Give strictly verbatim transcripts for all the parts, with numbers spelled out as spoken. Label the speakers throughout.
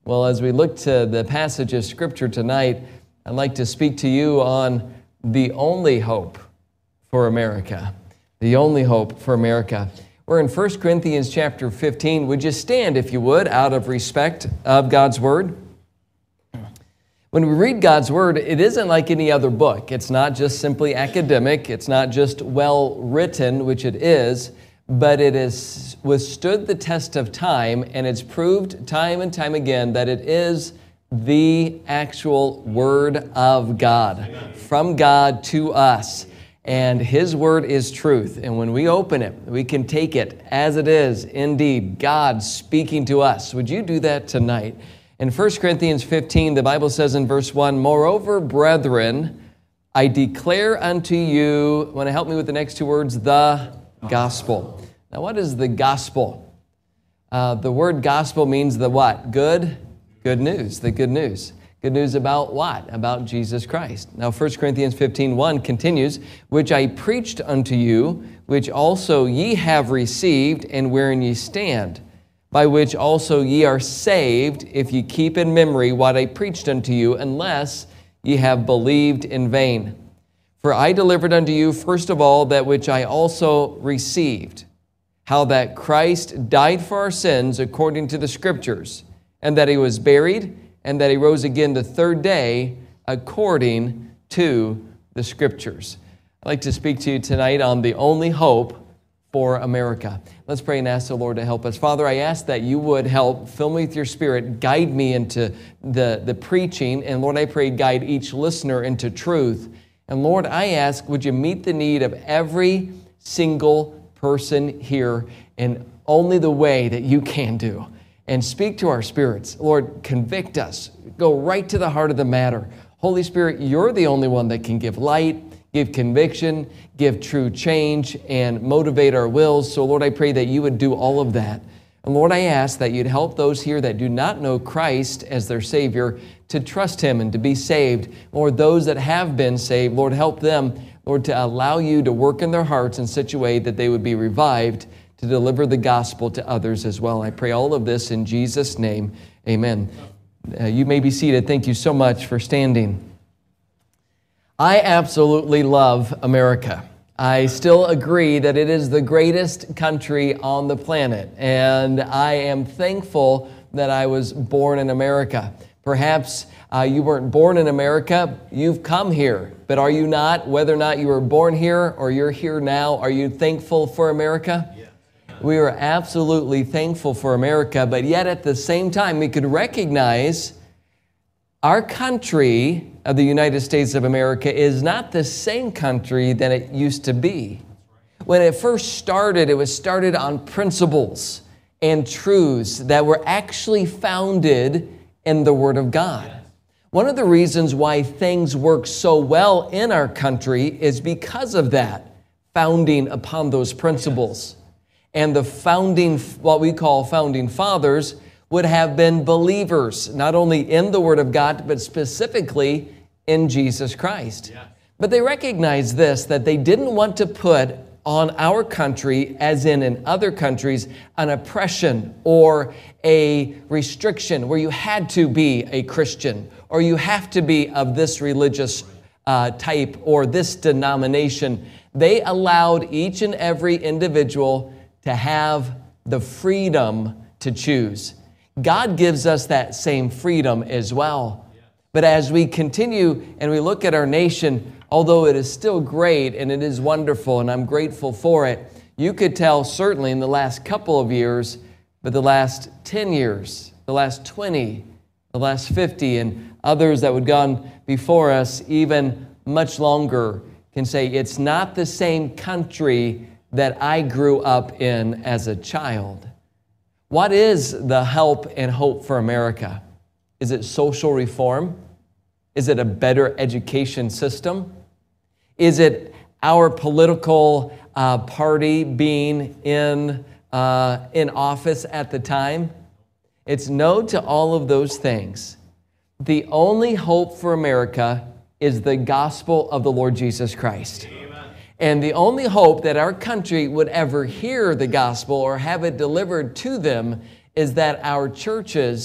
Speaker 1: Well, as we look to the passage of Scripture tonight, I'd like to speak to you on the only hope for America. The only hope for America. We're in First Corinthians chapter fifteen. Would you stand, if you would, out of respect of God's Word? When we read God's Word, it isn't like any other book. It's not just simply academic. It's not just well written, which it is, but it has withstood the test of time, and it's proved time and time again that it is the actual Word of God, from God to us. And His Word is truth. And when we open it, we can take it as it is, indeed, God speaking to us. Would you do that tonight? In First Corinthians fifteen, the Bible says in verse one, "Moreover, brethren, I declare unto you," want to help me with the next two words, "the gospel." Now, what is the gospel? Uh, the word gospel means the what? Good? Good news, the good news. Good news about what? About Jesus Christ. Now, First Corinthians fifteen one continues, "Which I preached unto you, which also ye have received, and wherein ye stand, by which also ye are saved, if ye keep in memory what I preached unto you, unless ye have believed in vain. For I delivered unto you first of all that which I also received, how that Christ died for our sins according to the Scriptures, and that He was buried, and that He rose again the third day according to the Scriptures." I'd like to speak to you tonight on the only hope for America. Let's pray and ask the Lord to help us. Father, I ask that you would help, fill me with your Spirit, guide me into the, the preaching, and Lord, I pray guide each listener into truth. And Lord, I ask, would you meet the need of every single person here in only the way that you can do, and speak to our spirits. Lord, convict us. Go right to the heart of the matter. Holy Spirit, you're the only one that can give light, give conviction, give true change, and motivate our wills. So Lord, I pray that you would do all of that. And Lord, I ask that you'd help those here that do not know Christ as their Savior to trust Him and to be saved. Lord, those that have been saved, Lord, help them, Lord, to allow you to work in their hearts in such a way that they would be revived to deliver the gospel to others as well. I pray all of this in Jesus' name. Amen. Uh, you may be seated. Thank you so much for standing. I absolutely love America. I still agree that it is the greatest country on the planet, and I am thankful that I was born in America. Perhaps uh, you weren't born in America, you've come here, but are you not? Whether or not you were born here or you're here now, are you thankful for America? Yeah. We are absolutely thankful for America, but yet at the same time, we could recognize our country of the United States of America is not the same country that it used to be. When it first started, it was started on principles and truths that were actually founded in the Word of God. One of the reasons why things work so well in our country is because of that, founding upon those principles. And the founding, what we call founding fathers, would have been believers, not only in the Word of God, but specifically in Jesus Christ. Yeah. But they recognized this, that they didn't want to put on our country, as in in other countries, an oppression or a restriction where you had to be a Christian or you have to be of this religious uh, type or this denomination. They allowed each and every individual to have the freedom to choose. God gives us that same freedom as well. But as we continue and we look at our nation, although it is still great and it is wonderful and I'm grateful for it, you could tell certainly in the last couple of years, but the last ten years, the last twenty, the last fifty, and others that would gone before us even much longer can say it's not the same country that I grew up in as a child. What is the help and hope for America? Is it social reform? Is it a better education system? Is it our political uh, party being in, uh, in office at the time? It's no to all of those things. The only hope for America is the gospel of the Lord Jesus Christ. Amen. And the only hope that our country would ever hear the gospel or have it delivered to them is that our churches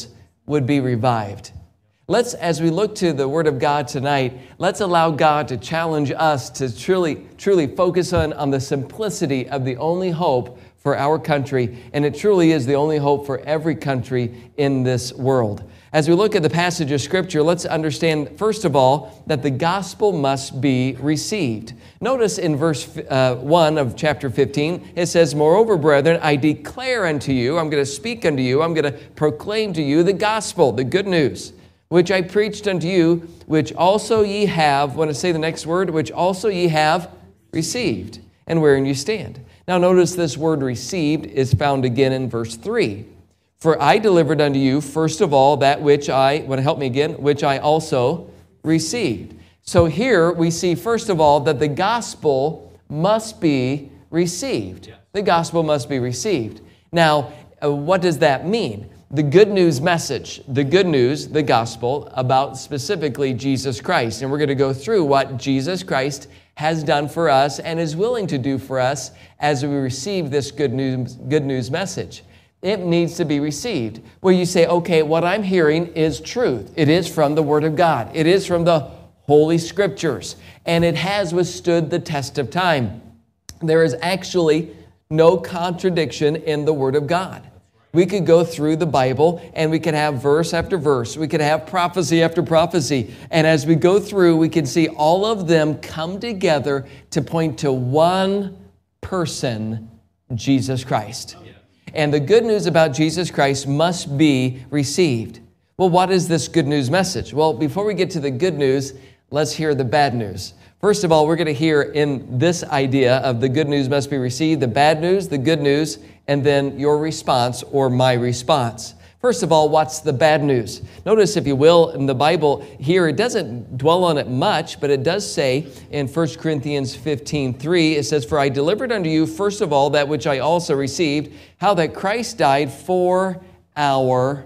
Speaker 1: would be revived. Let's, as we look to the Word of God tonight, let's allow God to challenge us to truly, truly focus on, on the simplicity of the only hope for our country, and it truly is the only hope for every country in this world. As we look at the passage of Scripture, let's understand, first of all, that the gospel must be received. Notice in verse uh, one of chapter fifteen, it says, "Moreover, brethren, I declare unto you," I'm going to speak unto you, I'm going to proclaim to you the gospel, the good news, which I preached unto you, which also ye have, want to say the next word, which also ye have received, and wherein you stand. Now notice this word received is found again in verse three. "For I delivered unto you, first of all, that which I," want to help me again, "which I also received." So here we see, first of all, that the gospel must be received. Yes. The gospel must be received. Now, uh, what does that mean? The good news message, the good news, the gospel, about specifically Jesus Christ. And we're going to go through what Jesus Christ has done for us and is willing to do for us as we receive this good news, good news message. It needs to be received. Where you say, okay, what I'm hearing is truth. It is from the Word of God. It is from the Holy Scriptures. And it has withstood the test of time. There is actually no contradiction in the Word of God. We could go through the Bible and we could have verse after verse. We could have prophecy after prophecy. And as we go through, we can see all of them come together to point to one person, Jesus Christ. And the good news about Jesus Christ must be received. Well, what is this good news message? Well, before we get to the good news, let's hear the bad news. First of all, we're going to hear in this idea of the good news must be received, the bad news, the good news, and then your response or my response. First of all, what's the bad news? Notice, if you will, in the Bible here, it doesn't dwell on it much, but it does say in First Corinthians fifteen three, it says, "For I delivered unto you first of all that which I also received, how that Christ died for our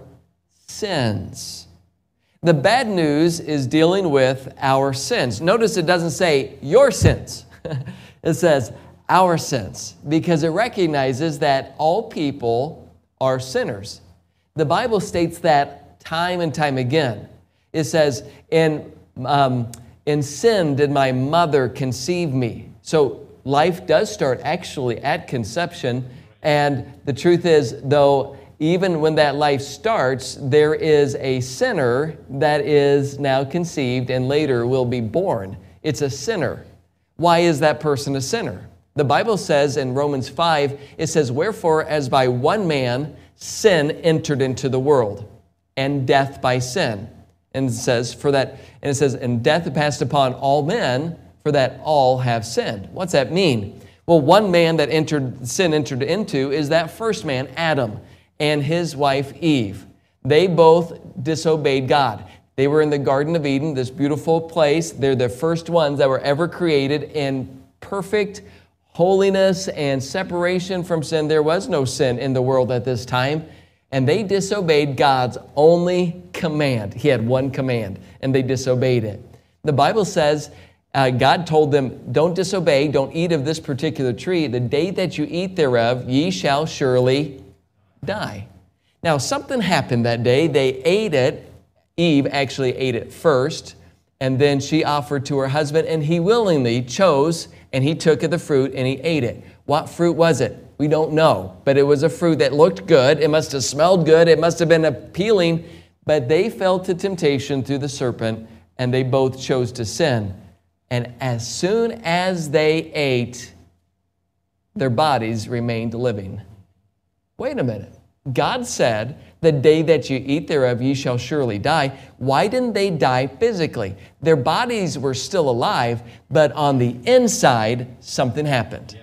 Speaker 1: sins." The bad news is dealing with our sins. Notice it doesn't say your sins. It says our sins, because it recognizes that all people are sinners. The Bible states that time and time again. It says, in, um, in sin did my mother conceive me. So life does start actually at conception. And the truth is, though, even when that life starts, there is a sinner that is now conceived and later will be born. It's a sinner. Why is that person a sinner? The Bible says in Romans five, it says, "Wherefore, as by one man sin entered into the world, and death by sin." And it says, for that, and it says, "And death passed upon all men, for that all have sinned." What's that mean? Well, one man that entered sin entered into is that first man, Adam, and his wife Eve. They both disobeyed God. They were in the Garden of Eden, this beautiful place. They're the first ones that were ever created in perfect holiness and separation from sin. There was no sin in the world at this time. And they disobeyed God's only command. He had one command, and they disobeyed it. The Bible says uh, God told them, don't disobey, don't eat of this particular tree. The day that you eat thereof, ye shall surely die. Now, something happened that day. They ate it. Eve actually ate it first, and then she offered to her husband, and he willingly chose, and he took of the fruit, and he ate it. What fruit was it? We don't know, but it was a fruit that looked good. It must have smelled good. It must have been appealing, but they fell to temptation through the serpent, and they both chose to sin. And as soon as they ate, their bodies remained living. Wait a minute. God said, the day that you eat thereof, ye shall surely die. Why didn't they die physically? Their bodies were still alive, but on the inside, something happened. Yeah.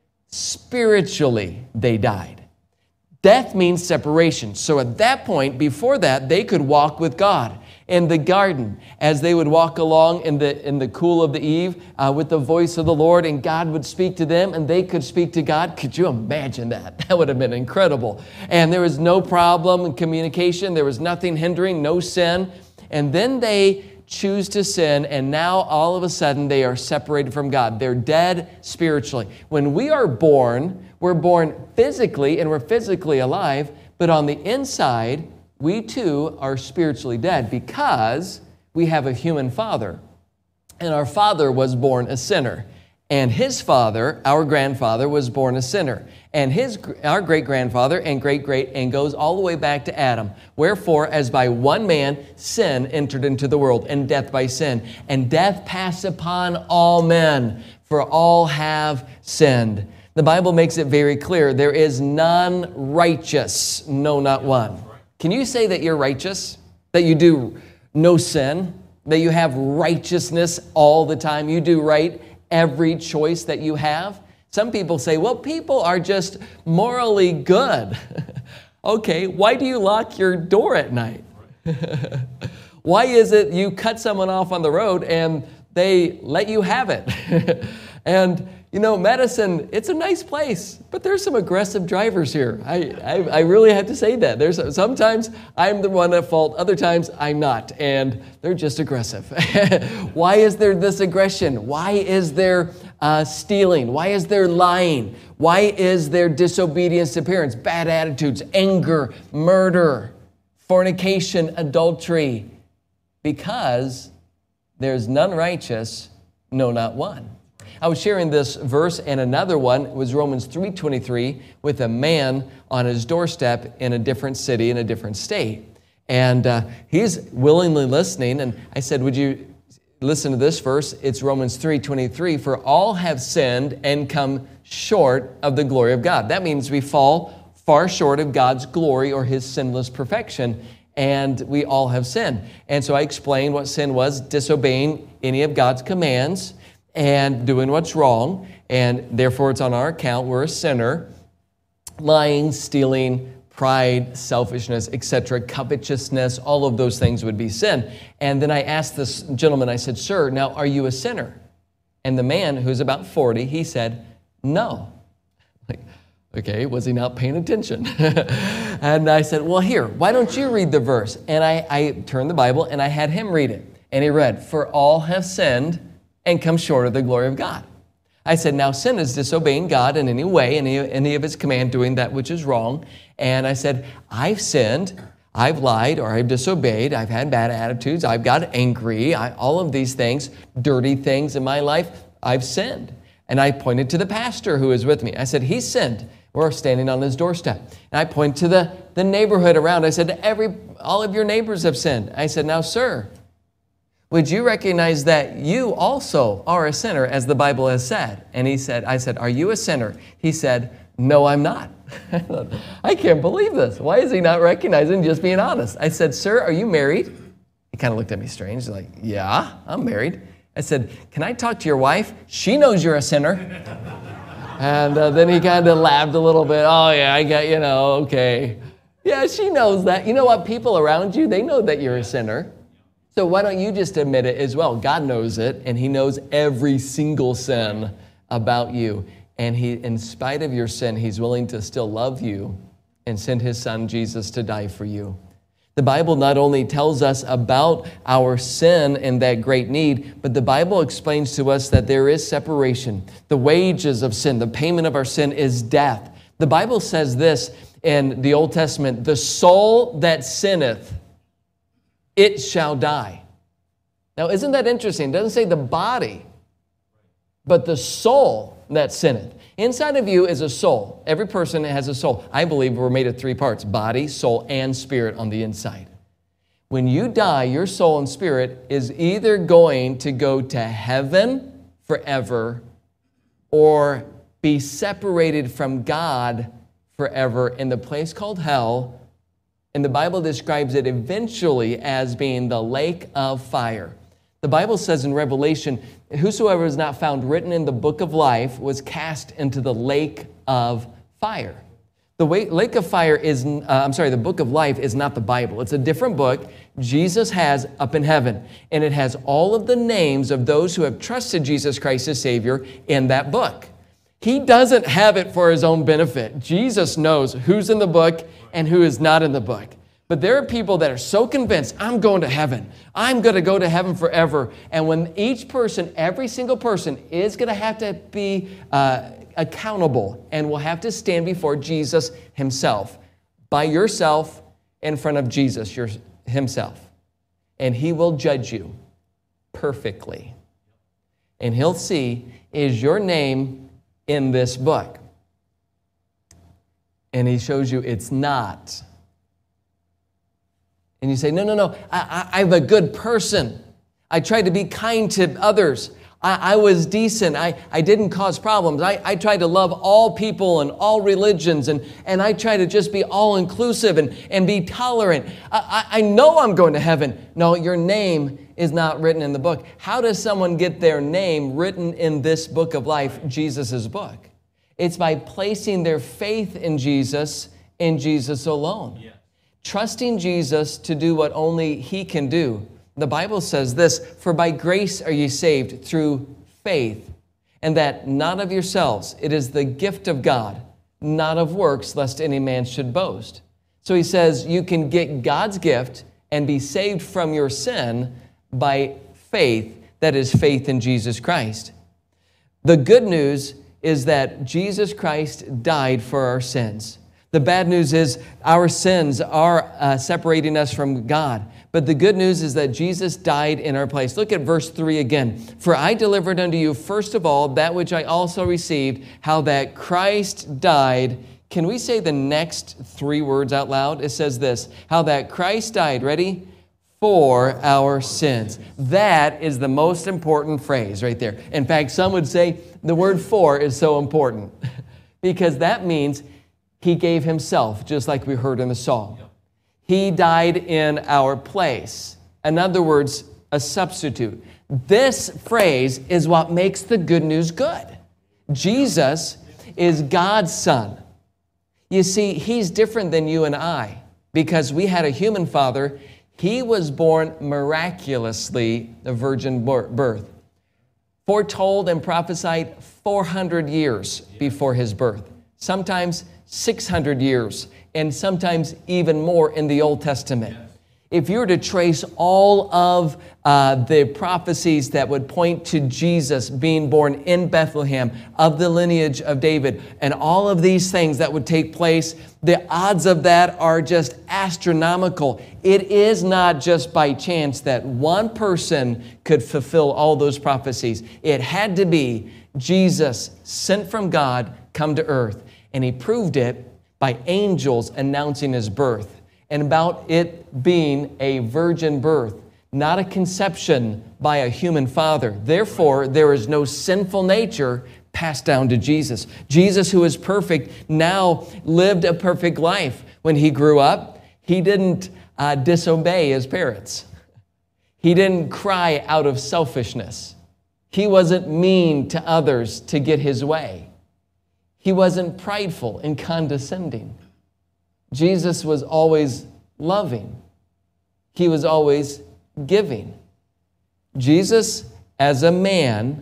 Speaker 1: Spiritually, they died. Death means separation. So at that point, before that, they could walk with God in the garden as they would walk along in the in the cool of the eve uh, with the voice of the Lord, and God would speak to them and they could speak to God. Could you imagine that? That would have been incredible. And there was no problem in communication. There was nothing hindering, no sin. And then they choose to sin, and now all of a sudden they are separated from God. They're dead spiritually. When we are born, we're born physically and we're physically alive, but on the inside, we too are spiritually dead because we have a human father. And our father was born a sinner. And his father, our grandfather, was born a sinner. And his, our great-grandfather and great-great, and goes all the way back to Adam. Wherefore, as by one man sin entered into the world, and death by sin. And death passed upon all men, for all have sinned. The Bible makes it very clear, there is none righteous, no, not one. Can you say that you're righteous? That you do no sin? That you have righteousness all the time? You do right every choice that you have? Some people say, well, people are just morally good. Okay, why do you lock your door at night? Why is it you cut someone off on the road and they let you have it? And, you know, Madison, it's a nice place, but there's some aggressive drivers here. I, I, I really have to say that. There's sometimes I'm the one at fault, other times I'm not, and they're just aggressive. Why is there this aggression? Why is there uh, stealing? Why is there lying? Why is there disobedience to parents, bad attitudes, anger, murder, fornication, adultery? Because there's none righteous, no, not one. I was sharing this verse, and another one was Romans three twenty-three with a man on his doorstep in a different city, in a different state. And uh, he's willingly listening, and I said, would you listen to this verse? It's Romans three twenty-three, for all have sinned and come short of the glory of God. That means we fall far short of God's glory or his sinless perfection, and we all have sinned. And so I explained what sin was: disobeying any of God's commands and doing what's wrong, and therefore it's on our account. We're a sinner. Lying, stealing, pride, selfishness, et cetera, covetousness, all of those things would be sin. And then I asked this gentleman, I said, sir, now are you a sinner? And the man, who's about forty, he said, no. Like, okay, was he not paying attention? And I said, well, here, why don't you read the verse? And I, I turned the Bible and I had him read it. And he read, for all have sinned and come short of the glory of God. I said, now sin is disobeying God in any way, any, any of his command, doing that which is wrong. And I said, I've sinned, I've lied, or I've disobeyed, I've had bad attitudes, I've got angry, I, all of these things, dirty things in my life, I've sinned. And I pointed to the pastor who was with me. I said, he's sinned. We're standing on his doorstep. And I pointed to the, the neighborhood around. I said, every, all of your neighbors have sinned. I said, now, sir, would you recognize that you also are a sinner, as the Bible has said? And he said, I said, are you a sinner? He said, no, I'm not. I can't believe this. Why is he not recognizing, just being honest? I said, sir, are you married? He kind of looked at me strange. He's like, yeah, I'm married. I said, can I talk to your wife? She knows you're a sinner. And uh, then he kind of laughed a little bit. Oh, yeah, I got, you know, okay. Yeah, she knows that. You know what? People around you, they know that you're a sinner. So why don't you just admit it as well? God knows it, and he knows every single sin about you. And he, in spite of your sin, he's willing to still love you and send his son, Jesus, to die for you. The Bible not only tells us about our sin and that great need, but the Bible explains to us that there is separation. The wages of sin, the payment of our sin is death. The Bible says this in the Old Testament, the soul that sinneth, it shall die. Now, isn't that interesting? It doesn't say the body, but the soul that sinneth. Inside of you is a soul. Every person has a soul. I believe we're made of three parts: body, soul, and spirit on the inside. When you die, your soul and spirit is either going to go to heaven forever or be separated from God forever in the place called hell. And the Bible describes it eventually as being the lake of fire. The Bible says in Revelation, whosoever is not found written in the book of life was cast into the lake of fire. The lake of fire is, uh, I'm sorry, the book of life is not the Bible. It's a different book Jesus has up in heaven. And it has all of the names of those who have trusted Jesus Christ as Savior in that book. He doesn't have it for his own benefit. Jesus knows who's in the book and who is not in the book. But there are people that are so convinced, I'm going to heaven. I'm going to go to heaven forever. And when each person, every single person, is going to have to be uh, accountable and will have to stand before Jesus himself by yourself in front of Jesus your, himself, and he will judge you perfectly. And he'll see, is your name in this book? And he shows you it's not. And you say, no, no, no, I, I, I'm a good person. I tried to be kind to others. I, I was decent. I, I didn't cause problems. I, I tried to love all people and all religions, and, and I try to just be all-inclusive and, and be tolerant. I, I, I know I'm going to heaven. No, your name is not written in the book. How does someone get their name written in this book of life, Jesus' book? It's by placing their faith in Jesus, in Jesus alone. Yeah. Trusting Jesus to do what only he can do. The Bible says this, for by grace are ye saved through faith, and that not of yourselves. It is the gift of God, not of works, lest any man should boast. So he says you can get God's gift and be saved from your sin by faith, that is faith in Jesus Christ. The good news is that Jesus Christ died for our sins. The bad news is our sins are uh, separating us from God. But the good news is that Jesus died in our place. Look at verse three again. For I delivered unto you first of all that which I also received, how that Christ died. Can we say the next three words out loud? It says this, how that Christ died, ready? For our sins. That is the most important phrase right there. In fact, some would say the word for is so important because that means he gave himself, just like we heard in the psalm. He died in our place. In other words, a substitute. This phrase is what makes the good news good. Jesus is God's son. You see, he's different than you and I because we had a human father. He was born miraculously, a virgin birth, foretold and prophesied four hundred years before his birth, sometimes six hundred years, and sometimes even more in the Old Testament. If you were to trace all of uh, the prophecies that would point to Jesus being born in Bethlehem, of the lineage of David, and all of these things that would take place, the odds of that are just astronomical. It is not just by chance that one person could fulfill all those prophecies. It had to be Jesus, sent from God, come to earth. And he proved it by angels announcing his birth and about it being a virgin birth, not a conception by a human father. Therefore, there is no sinful nature passed down to Jesus. Jesus, who is perfect, now lived a perfect life. When he grew up, he didn't uh, disobey his parents. He didn't cry out of selfishness. He wasn't mean to others to get his way. He wasn't prideful and condescending. Jesus was always loving. He was always giving. Jesus, as a man,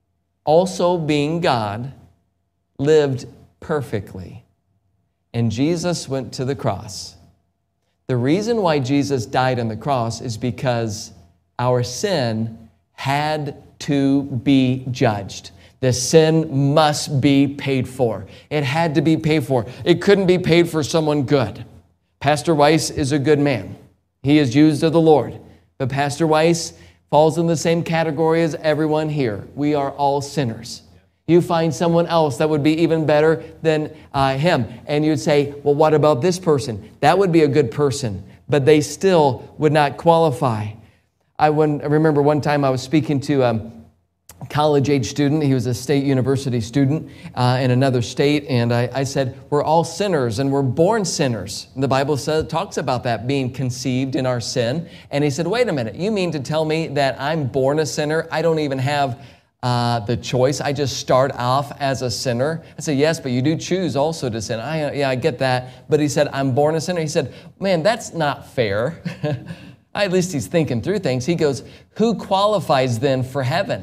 Speaker 1: also being God, lived perfectly. And Jesus went to the cross. The reason why Jesus died on the cross is because our sin had to be judged. The sin must be paid for. It had to be paid for. It couldn't be paid for someone good. Pastor Weiss is a good man. He is used of the Lord. But Pastor Weiss falls in the same category as everyone here. We are all sinners. You find someone else that would be even better than uh, him, and you'd say, well, what about this person? That would be a good person, but they still would not qualify. I, when, I remember one time I was speaking to um, college-age student. He was a state university student uh, in another state, and I, I said, we're all sinners, and we're born sinners. And the Bible says, talks about that, being conceived in our sin. And he said, wait a minute, you mean to tell me that I'm born a sinner? I don't even have uh, the choice. I just start off as a sinner? I said, yes, but you do choose also to sin. I, yeah, I get that. But he said, I'm born a sinner. He said, man, that's not fair. At least he's thinking through things. He goes, who qualifies then for heaven?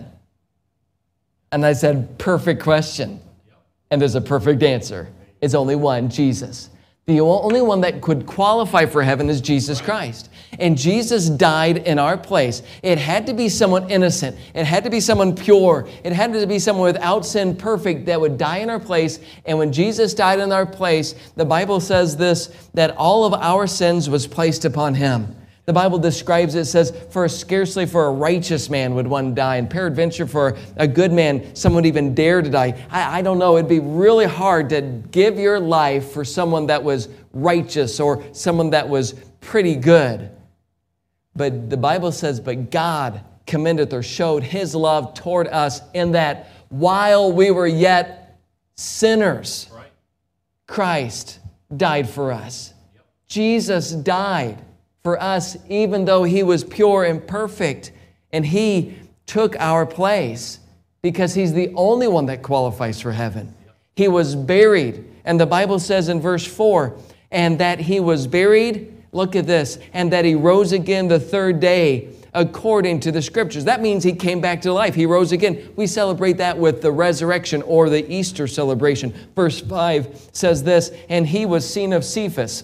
Speaker 1: And I said, perfect question. And there's a perfect answer. It's only one, Jesus. The only one that could qualify for heaven is Jesus Christ. And Jesus died in our place. It had to be someone innocent. It had to be someone pure. It had to be someone without sin, perfect, that would die in our place. And when Jesus died in our place, the Bible says this, that all of our sins was placed upon him. The Bible describes it, says, for scarcely for a righteous man would one die, and peradventure for a good man, someone would even dare to die. I, I don't know, it'd be really hard to give your life for someone that was righteous or someone that was pretty good. But the Bible says, but God commendeth or showed his love toward us in that while we were yet sinners, right, Christ died for us. Yep. Jesus died for us, even though he was pure and perfect, and he took our place because he's the only one that qualifies for heaven. He was buried, and the Bible says in verse four, and that he was buried, look at this, and that he rose again the third day according to the Scriptures. That means he came back to life. He rose again. We celebrate that with the resurrection or the Easter celebration. Verse five says this, and he was seen of Cephas,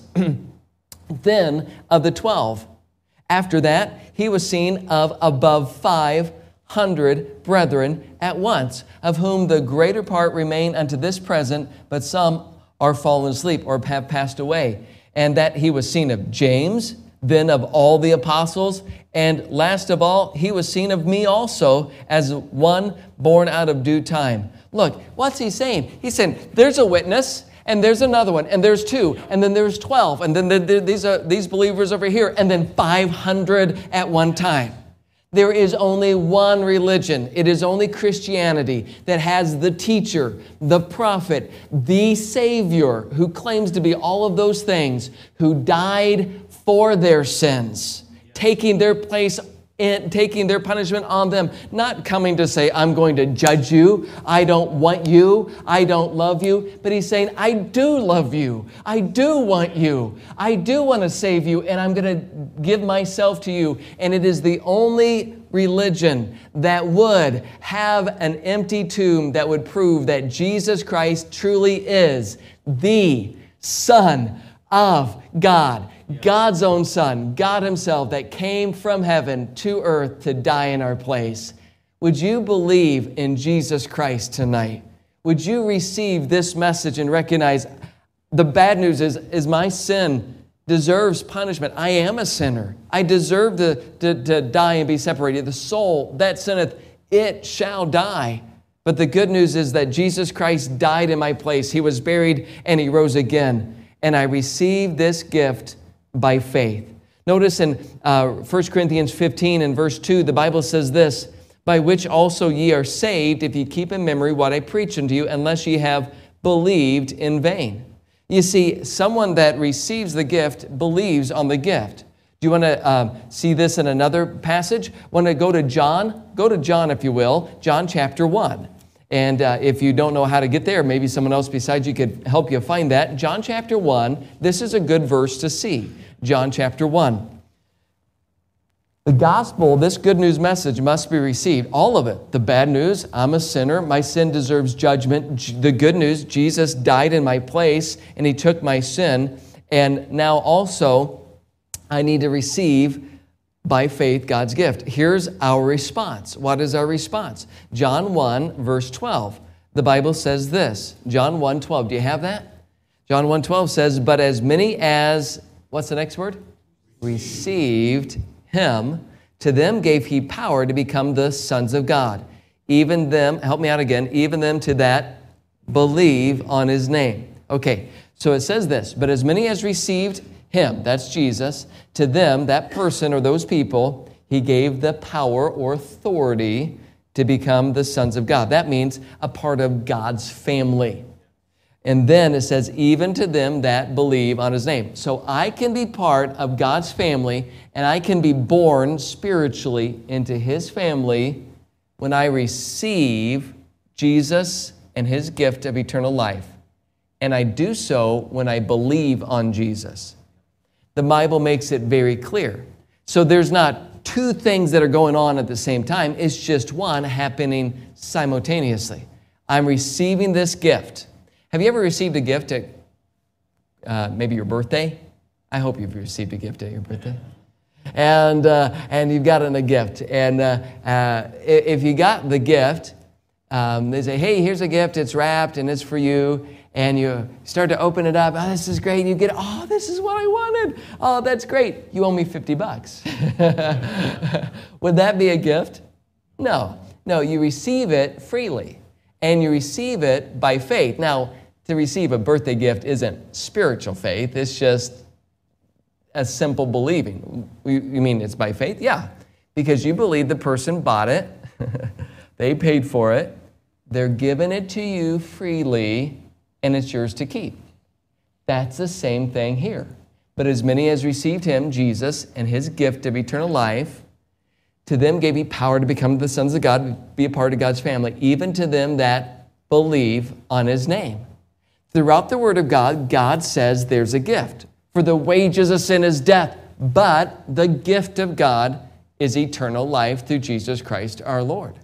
Speaker 1: then of the twelve. After that, he was seen of above five hundred brethren at once, of whom the greater part remain unto this present, but some are fallen asleep or have passed away. And that he was seen of James, then of all the apostles, and last of all, he was seen of me also, as one born out of due time. Look, what's he saying? He's saying, there's a witness, and there's another one, and there's two, and then there's twelve, and then there, there, these are these believers over here, and then five hundred at one time. There is only one religion. It is only Christianity that has the teacher, the prophet, the Savior, who claims to be all of those things, who died for their sins, taking their place in, taking their punishment on them, not coming to say, I'm going to judge you, I don't want you, I don't love you, but he's saying, I do love you, I do want you, I do want to save you, and I'm going to give myself to you. And it is the only religion that would have an empty tomb that would prove that Jesus Christ truly is the Son of God. God's own Son, God himself, that came from heaven to earth to die in our place. Would you believe in Jesus Christ tonight? Would you receive this message and recognize the bad news is, is my sin deserves punishment. I am a sinner. I deserve to, to, to die and be separated. The soul that sinneth, it shall die. But the good news is that Jesus Christ died in my place. He was buried and he rose again. And I received this gift by faith. Notice in uh, First Corinthians fifteen and verse two, the Bible says this, by which also ye are saved, if ye keep in memory what I preach unto you, unless ye have believed in vain. You see, someone that receives the gift believes on the gift. Do you want to uh, see this in another passage? Want to go to John? Go to John, if you will, John chapter one. And uh, if you don't know how to get there, maybe someone else besides you could help you find that. John chapter one, this is a good verse to see. John chapter one. The gospel, this good news message must be received. All of it. The bad news, I'm a sinner. My sin deserves judgment. The good news, Jesus died in my place and he took my sin. And now also, I need to receive by faith God's gift. Here's our response. What is our response? John one, verse twelve. The Bible says this. John one, twelve. Do you have that? John one, twelve says, but as many as, what's the next word? Received him, to them gave he power to become the sons of God. Even them, help me out again, even them to that believe on his name. Okay, so it says this, but as many as received him, that's Jesus, to them, that person or those people, he gave the power or authority to become the sons of God. That means a part of God's family. And then it says, even to them that believe on his name. So I can be part of God's family, and I can be born spiritually into his family when I receive Jesus and his gift of eternal life. And I do so when I believe on Jesus. The Bible makes it very clear. So there's not two things that are going on at the same time. It's just one happening simultaneously. I'm receiving this gift. Have you ever received a gift at, uh, maybe your birthday. I hope you've received a gift at your birthday. And uh, and you've gotten a gift. And uh, uh, if you got the gift, um, they say, hey, here's a gift. It's wrapped and it's for you. And you start to open it up. Oh, this is great. And you get, oh, this is what I wanted. Oh, that's great. You owe me fifty bucks. Would that be a gift? No. No, you receive it freely. And you receive it by faith. Now, to receive a birthday gift isn't spiritual faith. It's just a simple believing. You mean it's by faith? Yeah. Because you believe the person bought it. They paid for it. They're giving it to you freely, and it's yours to keep. That's the same thing here. But as many as received him, Jesus, and his gift of eternal life, to them gave he power to become the sons of God, be a part of God's family, even to them that believe on his name. Throughout the Word of God, God says there's a gift. For the wages of sin is death, but the gift of God is eternal life through Jesus Christ our Lord.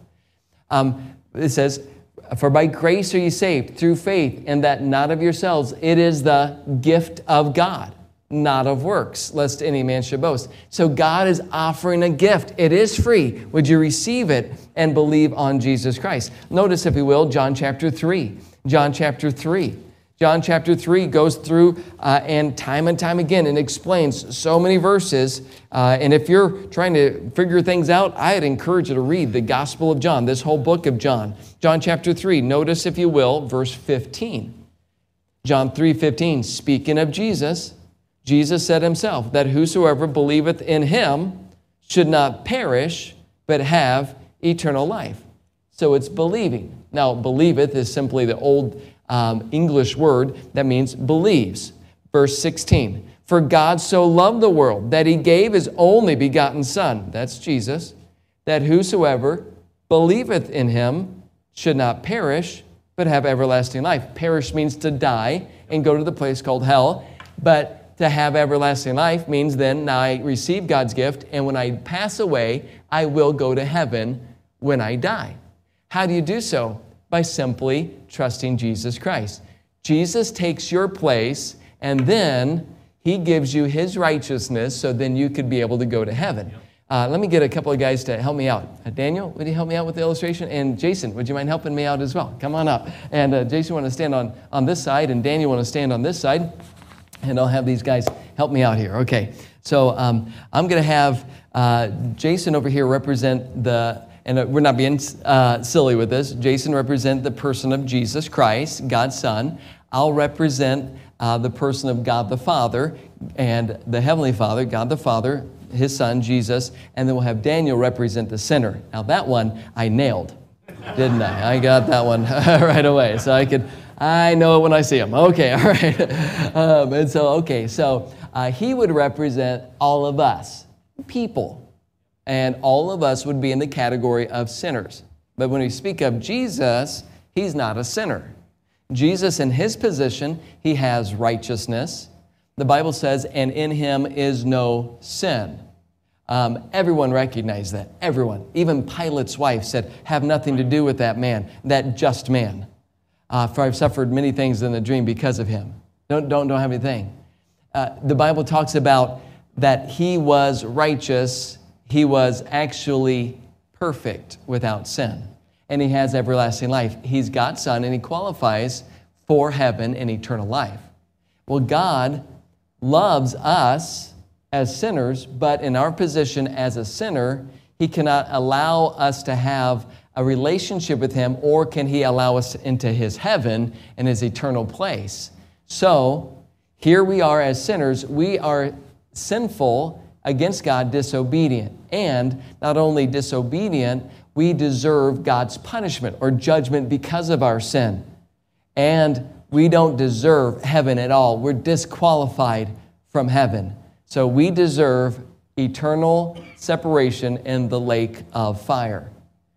Speaker 1: Um, it says, for by grace are you saved through faith, and that not of yourselves. It is the gift of God, not of works, lest any man should boast. So God is offering a gift. It is free. Would you receive it and believe on Jesus Christ? Notice, if you will, John chapter three. John chapter three. John chapter three goes through uh, and time and time again and explains so many verses. Uh, and if you're trying to figure things out, I'd encourage you to read the Gospel of John, this whole book of John. John chapter three, notice, if you will, verse fifteen. John three fifteen, speaking of Jesus, Jesus said himself that whosoever believeth in him should not perish, but have eternal life. So it's believing. Now, believeth is simply the old Um, English word that means believes. Verse sixteen, for God so loved the world that he gave his only begotten Son, that's Jesus, that whosoever believeth in him should not perish, but have everlasting life. Perish means to die and go to the place called hell, but to have everlasting life means then now I receive God's gift, and when I pass away, I will go to heaven when I die. How do you do so? By simply trusting Jesus Christ. Jesus takes your place, and then he gives you his righteousness, so then you could be able to go to heaven. Uh, let me get a couple of guys to help me out. Uh, Daniel, would you help me out with the illustration? And Jason, would you mind helping me out as well? Come on up. And uh, Jason, want to stand on, on this side, and Daniel want to stand on this side. And I'll have these guys help me out here. Okay, so um, I'm going to have uh, Jason over here represent the And we're not being uh, silly with this. Jason represent the person of Jesus Christ, God's Son. I'll represent uh, the person of God the Father and the Heavenly Father, God the Father, his Son, Jesus. And then we'll have Daniel represent the sinner. Now that one I nailed, didn't I? I got that one right away. So I could, I know it when I see him. Okay, all right. Um, and so, okay, so uh, he would represent all of us, people. And all of us would be in the category of sinners. But when we speak of Jesus, he's not a sinner. Jesus, in his position, he has righteousness. The Bible says, and in him is no sin. Um, everyone recognized that. Everyone. Even Pilate's wife said, have nothing to do with that man, that just man. Uh, for I've suffered many things in the dream because of him. Don't, don't, don't have anything. Uh, the Bible talks about that he was righteous. He was actually perfect without sin, and he has everlasting life. He's God's Son, and he qualifies for heaven and eternal life. Well, God loves us as sinners, but in our position as a sinner, he cannot allow us to have a relationship with him, or can he allow us into his heaven and his eternal place. So here we are as sinners. We are sinful against God, disobedient. And not only disobedient, we deserve God's punishment or judgment because of our sin. And we don't deserve heaven at all. We're disqualified from heaven. So we deserve eternal separation in the lake of fire.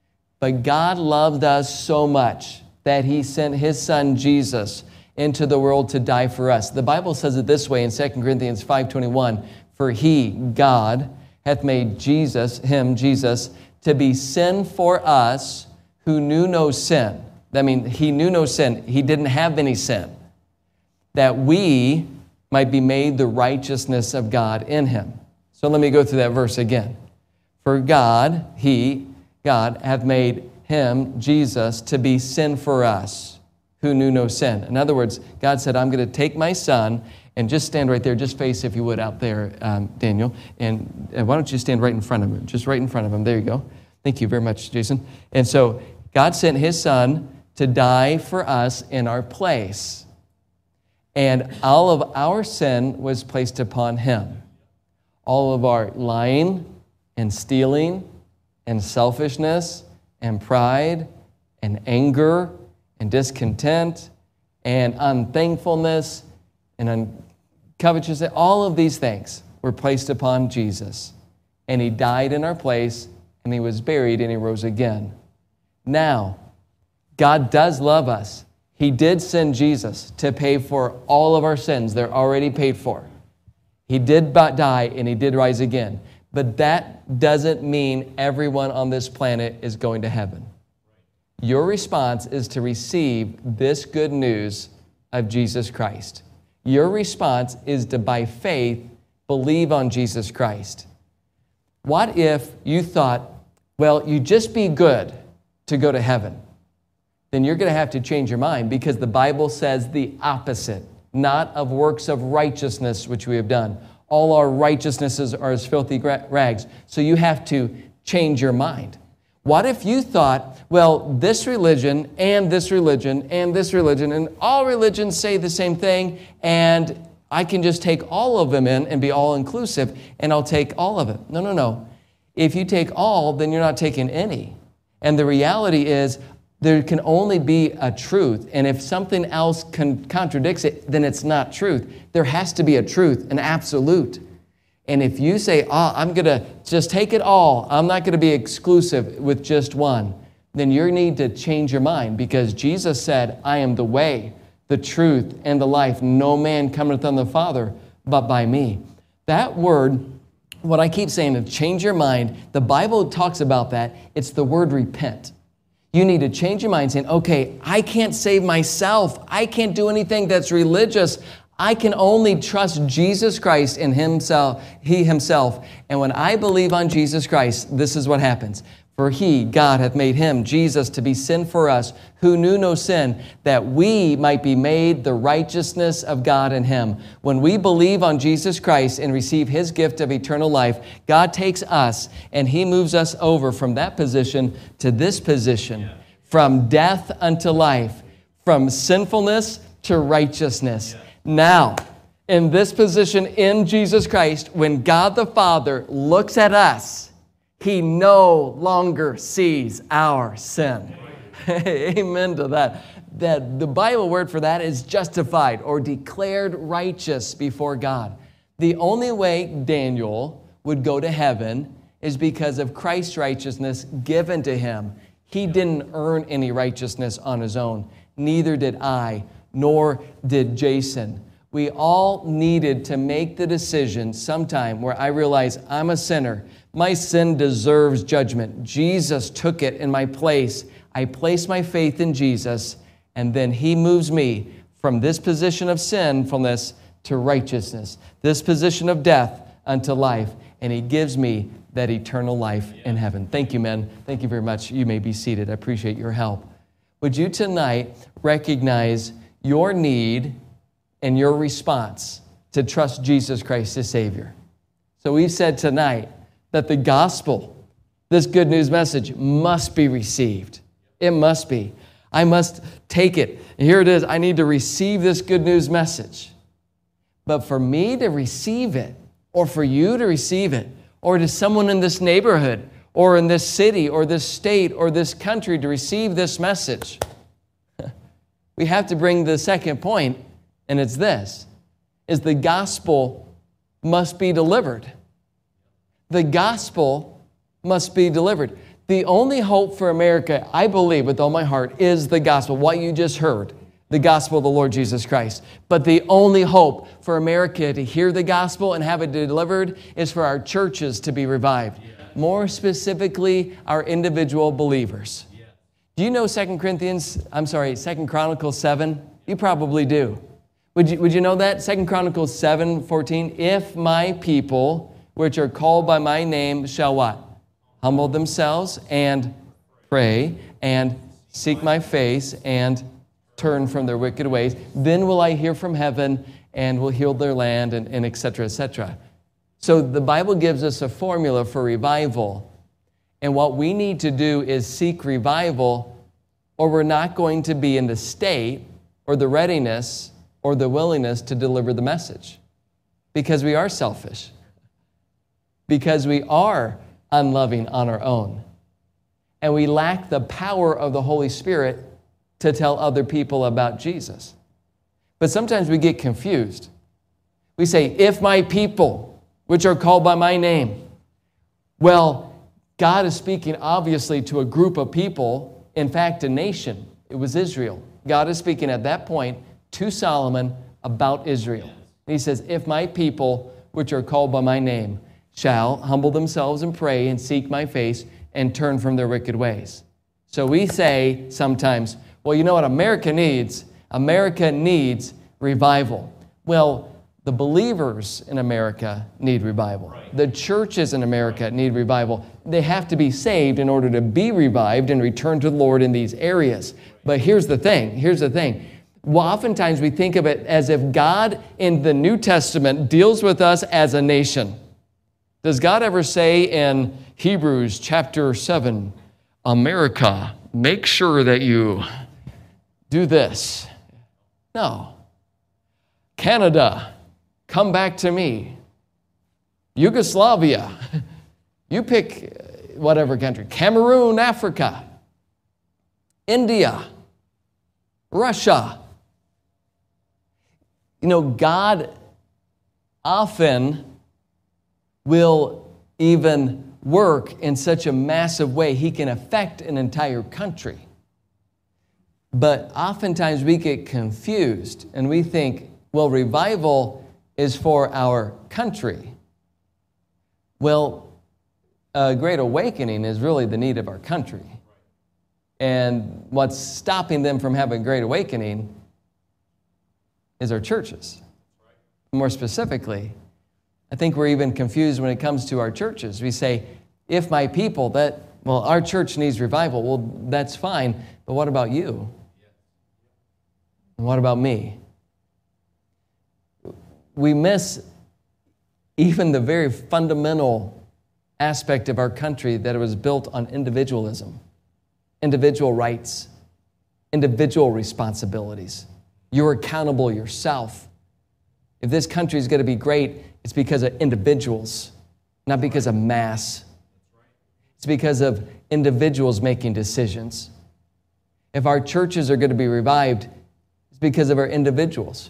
Speaker 1: But God loved us so much that he sent his Son Jesus into the world to die for us. The Bible says it this way in Second Corinthians five twenty-one, for he, God, hath made Jesus, him, Jesus, to be sin for us who knew no sin. That means he knew no sin. He didn't have any sin. That we might be made the righteousness of God in him. So let me go through that verse again. For God, he, God, hath made him, Jesus, to be sin for us, who knew no sin. In other words, God said, I'm going to take my son, and just stand right there, just face, if you would, out there, um, Daniel, and, and why don't you stand right in front of him, just right in front of him. There you go. Thank you very much, Jason. And so God sent his son to die for us in our place, and all of our sin was placed upon him. All of our lying and stealing and selfishness and pride and anger and discontent and unthankfulness and covetousness, all of these things were placed upon Jesus. And he died in our place, and he was buried, and he rose again. Now, God does love us. He did send Jesus to pay for all of our sins. They're already paid for. He did die, and he did rise again. But that doesn't mean everyone on this planet is going to heaven. Your response is to receive this good news of Jesus Christ. Your response is to, by faith, believe on Jesus Christ. What if you thought, well, you just be good to go to heaven? Then you're going to have to change your mind, because the Bible says the opposite, not of works of righteousness which we have done. All our righteousnesses are as filthy rags. So you have to change your mind. What if you thought, well, this religion and this religion and this religion and all religions say the same thing, and I can just take all of them in and be all-inclusive, and I'll take all of it. No, no, no. If you take all, then you're not taking any. And the reality is there can only be a truth, and if something else con- contradicts it, then it's not truth. There has to be a truth, an absolute. And if you say, oh, I'm going to just take it all, I'm not going to be exclusive with just one, then you need to change your mind, because Jesus said, I am the way, the truth, and the life. No man cometh unto the Father but by me. That word, what I keep saying is change your mind. The Bible talks about that. It's the word repent. You need to change your mind saying, okay, I can't save myself. I can't do anything that's religious. I can only trust Jesus Christ in himself, he himself. And when I believe on Jesus Christ, this is what happens. For he, God, hath made him, Jesus, to be sin for us, who knew no sin, that we might be made the righteousness of God in him. When we believe on Jesus Christ and receive his gift of eternal life, God takes us and he moves us over from that position to this position, from death unto life, from sinfulness to righteousness. Now, in this position in Jesus Christ, when God the Father looks at us, he no longer sees our sin. Amen to that. That the Bible word for that is justified or declared righteous before God. The only way Daniel would go to heaven is because of Christ's righteousness given to him. He didn't earn any righteousness on his own. Neither did I, nor did Jason. We all needed to make the decision sometime where I realize I'm a sinner. My sin deserves judgment. Jesus took it in my place. I place my faith in Jesus, and then he moves me from this position of sinfulness to righteousness, this position of death unto life, and he gives me that eternal life in heaven. Thank you, men. Thank you very much. You may be seated. I appreciate your help. Would you tonight recognize your need and your response to trust Jesus Christ as Savior? So we've said tonight that the gospel, this good news message, must be received. It must be. I must take it. Here it is. I need to receive this good news message. But for me to receive it, or for you to receive it, or to someone in this neighborhood, or in this city, or this state, or this country to receive this message, we have to bring the second point, and it's this, is the gospel must be delivered. The gospel must be delivered. The only hope for America, I believe with all my heart, is the gospel, what you just heard, the gospel of the Lord Jesus Christ. But the only hope for America to hear the gospel and have it delivered is for our churches to be revived. More specifically, our individual believers. Do you know Second Corinthians, I'm sorry, Second Chronicles seven? You probably do. Would you, would you know that? Second Chronicles seven fourteen. If my people, which are called by my name, shall what? Humble themselves and pray and seek my face and turn from their wicked ways, then will I hear from heaven and will heal their land, and, and et cetera, et cetera. So the Bible gives us a formula for revival. And what we need to do is seek revival, or we're not going to be in the state or the readiness or the willingness to deliver the message. Because we are selfish. Because we are unloving on our own. And we lack the power of the Holy Spirit to tell other people about Jesus. But sometimes we get confused. We say, if my people, which are called by my name. Well, God is speaking obviously to a group of people, in fact, a nation. It was Israel. God is speaking at that point to Solomon about Israel. And he says, if my people, which are called by my name, shall humble themselves and pray and seek my face and turn from their wicked ways. So we say sometimes, well, you know what America needs? America needs revival. Well, the believers in America need revival. Right. The churches in America need revival. They have to be saved in order to be revived and return to the Lord in these areas. But here's the thing, here's the thing. Well, oftentimes we think of it as if God in the New Testament deals with us as a nation. Does God ever say in Hebrews chapter seven, America, make sure that you do this? No. Canada, come back to me. Yugoslavia, you pick whatever country. Cameroon, Africa. India, Russia. You know, God often will even work in such a massive way, He can affect an entire country. But oftentimes we get confused and we think, well, revival is for our country. Well, a great awakening is really the need of our country. And what's stopping them from having a great awakening is our churches. More specifically, I think we're even confused when it comes to our churches. We say, if my people, that, well, our church needs revival. Well, that's fine, but what about you? And what about me? We miss even the very fundamental aspect of our country, that it was built on individualism, individual rights, individual responsibilities. You're accountable yourself. If this country is going to be great, it's because of individuals, not because of mass. It's because of individuals making decisions. If our churches are going to be revived, it's because of our individuals.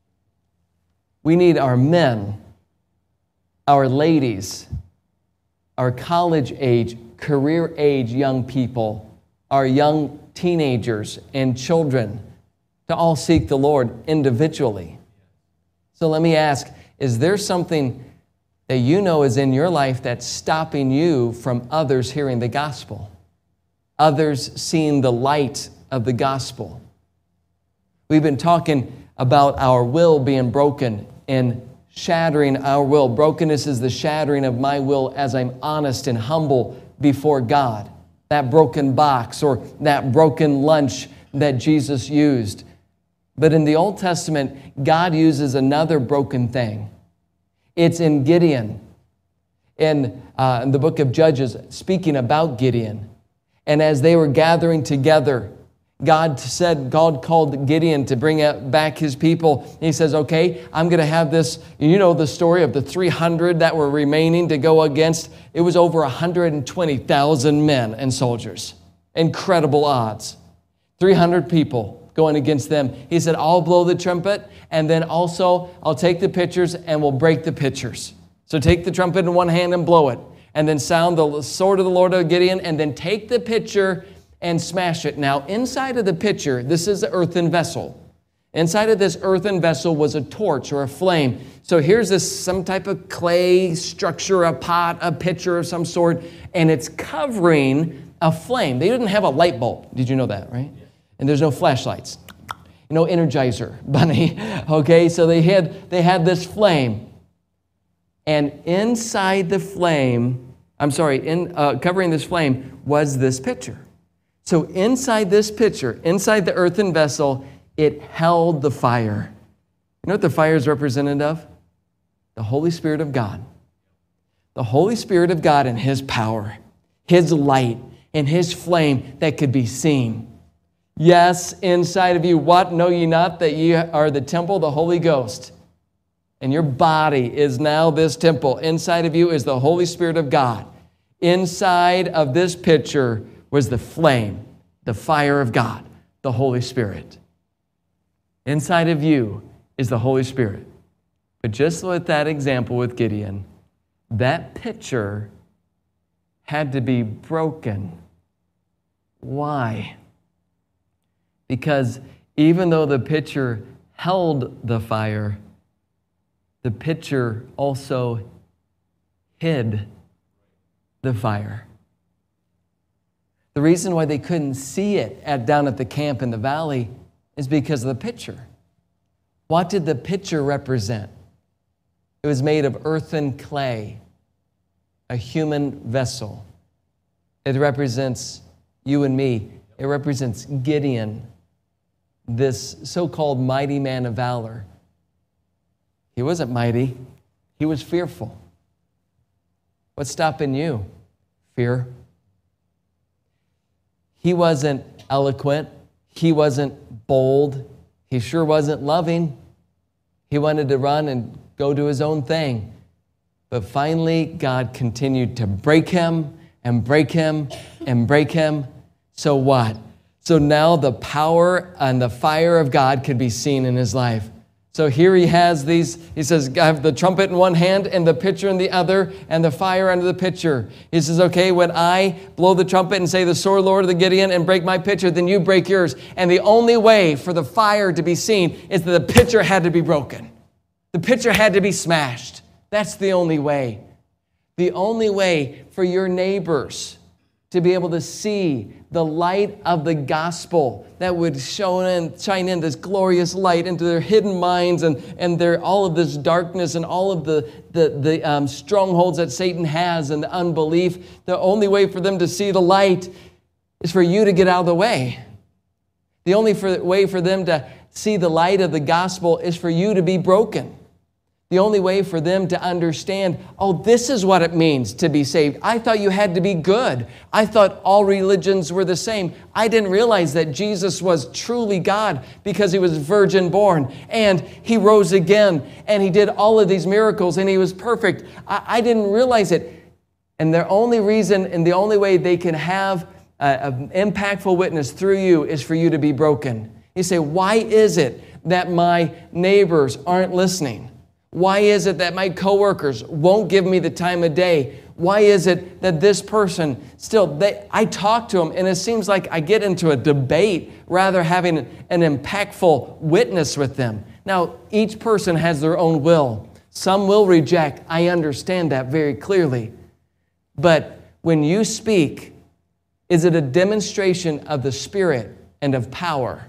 Speaker 1: We need our men, our ladies, our college age, career age young people, our young teenagers and children to all seek the Lord individually. So let me ask, is there something that you know is in your life that's stopping you from others hearing the gospel? Others seeing the light of the gospel? We've been talking about our will being broken and shattering our will. Brokenness is the shattering of my will as I'm honest and humble before God. That broken box or that broken lunch that Jesus used. But in the Old Testament, God uses another broken thing. It's in Gideon. In, uh, in the book of Judges, speaking about Gideon. And as they were gathering together, God said, God called Gideon to bring back his people. And he says, okay, I'm going to have this, you know the story of the three hundred that were remaining to go against. It was over one hundred twenty thousand men and soldiers. Incredible odds. three hundred people going against them. He said, I'll blow the trumpet, and then also I'll take the pitchers and we'll break the pitchers. So take the trumpet in one hand and blow it, and then sound the sword of the Lord of Gideon, and then take the pitcher and smash it. Now, inside of the pitcher, this is an earthen vessel. Inside of this earthen vessel was a torch or a flame. So here's this some type of clay structure, a pot, a pitcher of some sort, and it's covering a flame. They didn't have a light bulb. Did you know that, right? And there's no flashlights. you know, Energizer Bunny. Okay, so they had, they had this flame. And inside the flame, I'm sorry, in, uh, covering this flame was this pitcher. So inside this pitcher, inside the earthen vessel, it held the fire. You know what the fire is representative of? The Holy Spirit of God. The Holy Spirit of God and His power, His light, and His flame that could be seen. Yes, inside of you, what know ye not that ye are the temple of the Holy Ghost? And your body is now this temple. Inside of you is the Holy Spirit of God. Inside of this pitcher was the flame, the fire of God, the Holy Spirit. Inside of you is the Holy Spirit. But just with that example with Gideon, that pitcher had to be broken. Why? Because even though the pitcher held the fire, the pitcher also hid the fire. The reason why they couldn't see it at, down at the camp in the valley is because of the pitcher. What did the pitcher represent? It was made of earthen clay, a human vessel. It represents you and me. It represents Gideon, this so-called mighty man of valor. He wasn't mighty. He was fearful. What's stopping you? Fear. He wasn't eloquent. He wasn't bold. He sure wasn't loving. He wanted to run and go do his own thing. But finally, God continued to break him and break him and break him. So what? So now the power and the fire of God could be seen in his life. So here he has these, he says, I have the trumpet in one hand and the pitcher in the other and the fire under the pitcher. He says, okay, when I blow the trumpet and say the sword, Lord of the Gideon, and break my pitcher, then you break yours. And the only way for the fire to be seen is that the pitcher had to be broken. The pitcher had to be smashed. That's the only way. The only way for your neighbors to be able to see the light of the gospel that would show in, shine in this glorious light into their hidden minds and, and their, all of this darkness and all of the, the, the um, strongholds that Satan has and the unbelief. The only way for them to see the light is for you to get out of the way. The only for, way for them to see the light of the gospel is for you to be broken. The only way for them to understand, oh, this is what it means to be saved. I thought you had to be good. I thought all religions were the same. I didn't realize that Jesus was truly God because he was virgin born and he rose again and he did all of these miracles and he was perfect. I, I didn't realize it. And the only reason and the only way they can have an impactful witness through you is for you to be broken. You say, why is it that my neighbors aren't listening? Why is it that my coworkers won't give me the time of day? Why is it that this person still, they, I talk to them and it seems like I get into a debate rather having an impactful witness with them. Now, each person has their own will. Some will reject. I understand that very clearly. But when you speak, is it a demonstration of the Spirit and of power?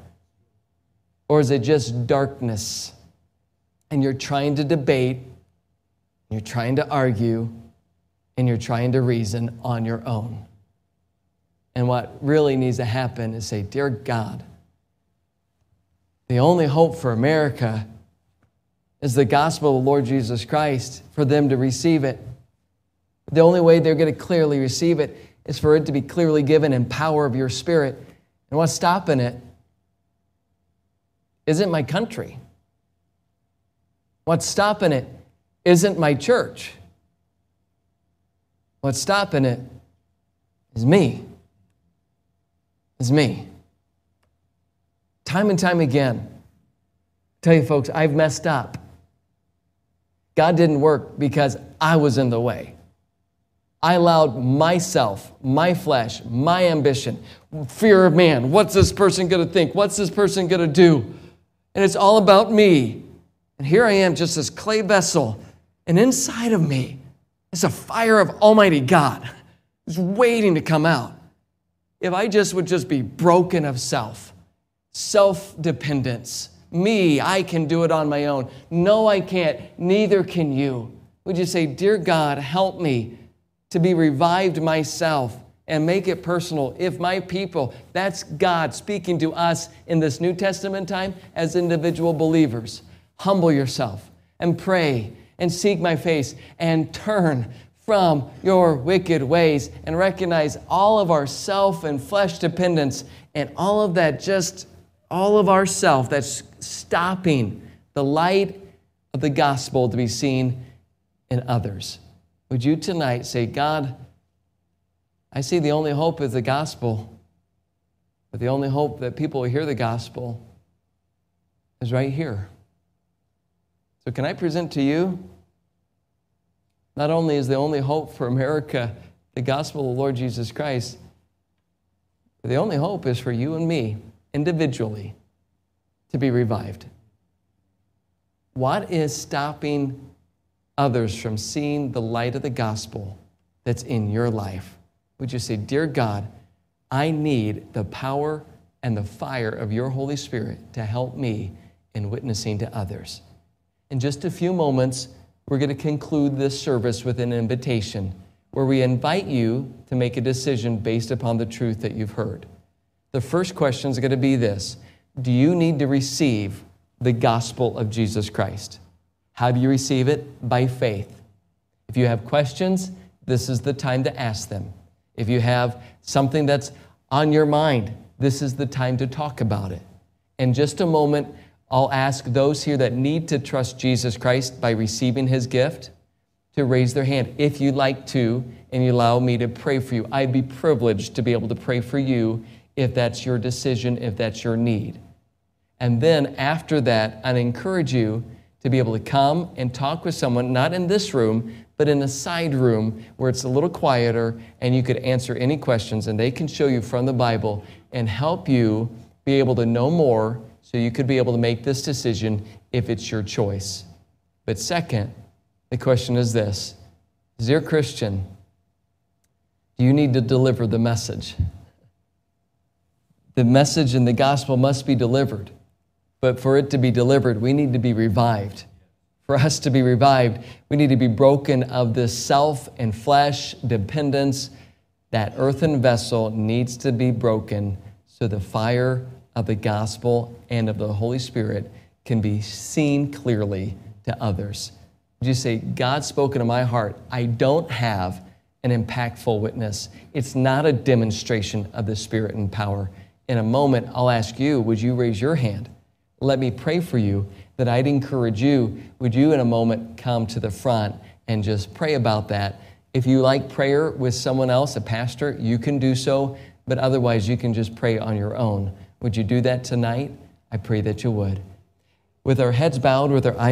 Speaker 1: Or is it just darkness? And you're trying to debate, you're trying to argue, and you're trying to reason on your own. And what really needs to happen is say, dear God, the only hope for America is the gospel of the Lord Jesus Christ, for them to receive it. The only way they're going to clearly receive it is for it to be clearly given in power of your Spirit. And what's stopping it isn't my country. What's stopping it isn't my church. What's stopping it is me. Is me. Time and time again, I tell you folks, I've messed up. God didn't work because I was in the way. I allowed myself, my flesh, my ambition, fear of man. What's this person going to think? What's this person going to do? And it's all about me. And here I am, just this clay vessel. And inside of me is a fire of Almighty God. It's waiting to come out. If I just would just be broken of self, self-dependence. Me, I can do it on my own. No, I can't. Neither can you. Would you say, dear God, help me to be revived myself and make it personal. If my people, that's God speaking to us in this New Testament time as individual believers. Humble yourself and pray and seek my face and turn from your wicked ways and recognize all of our self and flesh dependence and all of that, just all of ourself that's stopping the light of the gospel to be seen in others. Would you tonight say, God, I see the only hope is the gospel, but the only hope that people will hear the gospel is right here. So can I present to you, not only is the only hope for America the gospel of the Lord Jesus Christ, but the only hope is for you and me individually to be revived. What is stopping others from seeing the light of the gospel that's in your life? Would you say, dear God, I need the power and the fire of your Holy Spirit to help me in witnessing to others. In just a few moments, we're going to conclude this service with an invitation where we invite you to make a decision based upon the truth that you've heard. The first question is going to be this: do you need to receive the gospel of Jesus Christ? How do you receive it? By faith. If you have questions, this is the time to ask them. If you have something that's on your mind, this is the time to talk about it. In just a moment, I'll ask those here that need to trust Jesus Christ by receiving his gift to raise their hand. If you'd like to, and you allow me to pray for you, I'd be privileged to be able to pray for you if that's your decision, if that's your need. And then after that, I'd encourage you to be able to come and talk with someone, not in this room, but in a side room where it's a little quieter and you could answer any questions and they can show you from the Bible and help you be able to know more so you could be able to make this decision if it's your choice. But second, the question is this: dear Christian, do you need to deliver the message? The message in the gospel must be delivered. But for it to be delivered, we need to be revived. For us to be revived, we need to be broken of this self and flesh dependence. That earthen vessel needs to be broken so the fire of the gospel and of the Holy Spirit can be seen clearly to others. Would you say, God's spoken to my heart. I don't have an impactful witness. It's not a demonstration of the Spirit and power. In a moment, I'll ask you, would you raise your hand? Let me pray for you, that I'd encourage you. Would you in a moment come to the front and just pray about that? If you like prayer with someone else, a pastor, you can do so, but otherwise you can just pray on your own. Would you do that tonight? I pray that you would. With our heads bowed, with our eyes